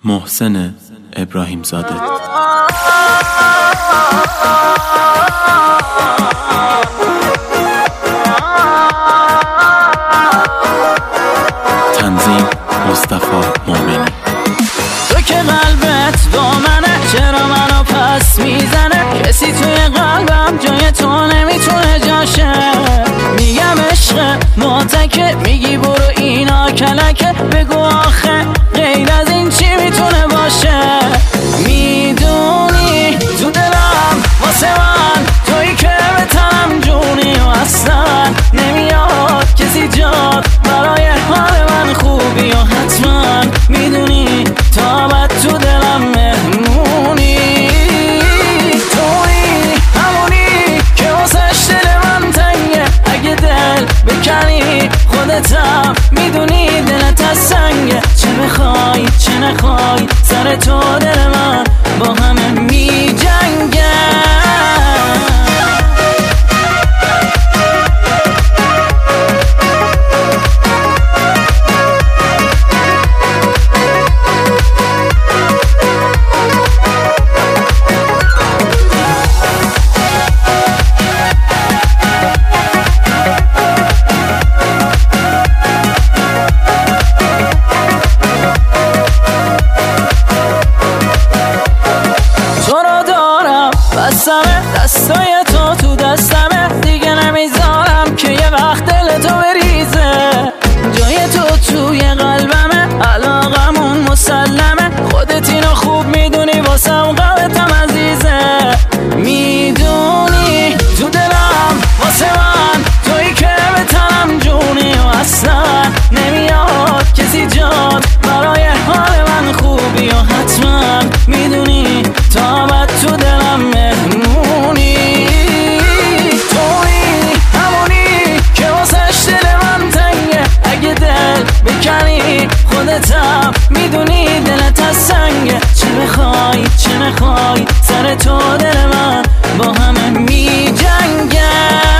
محسن ابراهیم زاده. تنظیم مصطفی مومنی. تو که قلبت با منه، چرا منو پس میزنه؟ کسی توی قلبم جای تو نمیتونه جاشه. میگم عشق معتکه، میگی برو اینا کلکه. بگو آخه غیر از این چی میتونه باشه؟ میدونی تو دلم واسه من تویی که به تنم جونی و اصلا نمیاد کسی جاد برای حال من خوبی و حتما میدونی تا بعد تو دلم مهمونی. تویی همونی که واسش دل من تنگه، اگه دل بکنی خودتم میدونی دلت از سنگه. چه بخوای چه نخوای سر تو دل من با همه می جنگه. دستای تو دستمه، دیگه نمیذارم که یه وقت دل تو بریزه. جای تو توی قلبمه، علاقمون مسلمه. خودت اینو خوب میدونی واسم قلبتم عزیزه. میدونی تو دلم واسه من تویی که به تنم جونی و اصلا نمیاد کسی جاد برای حال من خوبی و حتما میدونی تا بعد تو دلم مهمونی. تویی همونی که واسش دل من تنگه، اگه دل بکنی خودتم میدونی دلت از سنگه. چه بخوای چه نخوای سر تو دل من با همه می جنگه.